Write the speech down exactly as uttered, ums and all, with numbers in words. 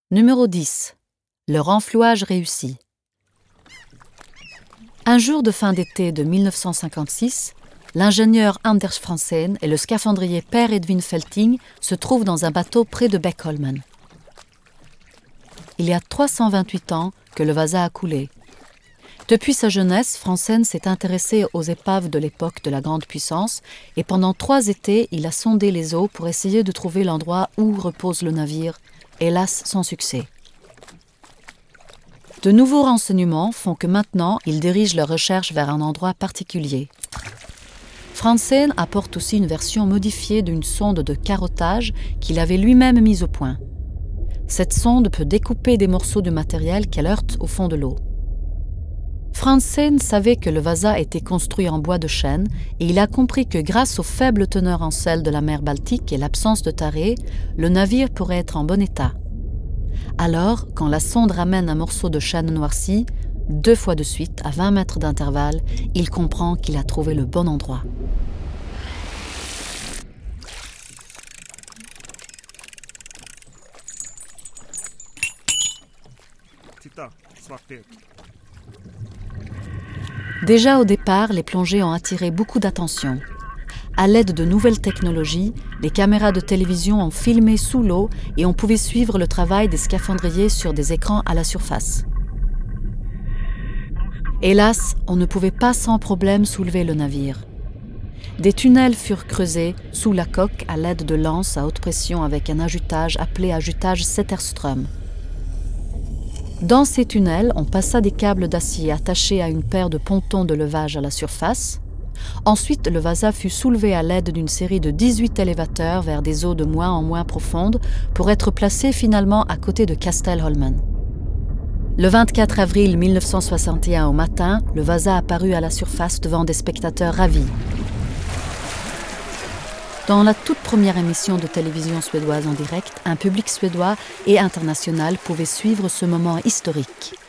Numéro dix. Le renflouage réussi. Un jour de fin d'été de mille neuf cent cinquante-six, l'ingénieur Anders Franzen et le scaphandrier Per Edvin Felting se trouvent dans un bateau près de Beckholmen. Il y a trois cent vingt-huit ans que le Vasa a coulé. Depuis sa jeunesse, Franzen s'est intéressé aux épaves de l'époque de la Grande Puissance et pendant trois étés, il a sondé les eaux pour essayer de trouver l'endroit où repose le navire, hélas sans succès. De nouveaux renseignements font que maintenant, ils dirigent leurs recherches vers un endroit particulier. Franzen apporte aussi une version modifiée d'une sonde de carottage qu'il avait lui-même mise au point. Cette sonde peut découper des morceaux de matériel qu'elle heurte au fond de l'eau. Franzen savait que le Vasa était construit en bois de chêne et il a compris que grâce aux faibles teneurs en sel de la mer Baltique et l'absence de tarée, le navire pourrait être en bon état. Alors, quand la sonde ramène un morceau de chêne noirci, deux fois de suite, à vingt mètres d'intervalle, il comprend qu'il a trouvé le bon endroit. Déjà au départ, les plongées ont attiré beaucoup d'attention. À l'aide de nouvelles technologies, les caméras de télévision ont filmé sous l'eau et on pouvait suivre le travail des scaphandriers sur des écrans à la surface. Hélas, on ne pouvait pas sans problème soulever le navire. Des tunnels furent creusés sous la coque à l'aide de lances à haute pression avec un ajutage appelé ajutage Zetterström. Dans ces tunnels, on passa des câbles d'acier attachés à une paire de pontons de levage à la surface. Ensuite, le Vasa fut soulevé à l'aide d'une série de dix-huit élévateurs vers des eaux de moins en moins profondes pour être placé finalement à côté de Kastelholmen. Le vingt-quatre avril mille neuf cent soixante et un au matin, le Vasa apparut à la surface devant des spectateurs ravis. Dans la toute première émission de télévision suédoise en direct, un public suédois et international pouvait suivre ce moment historique.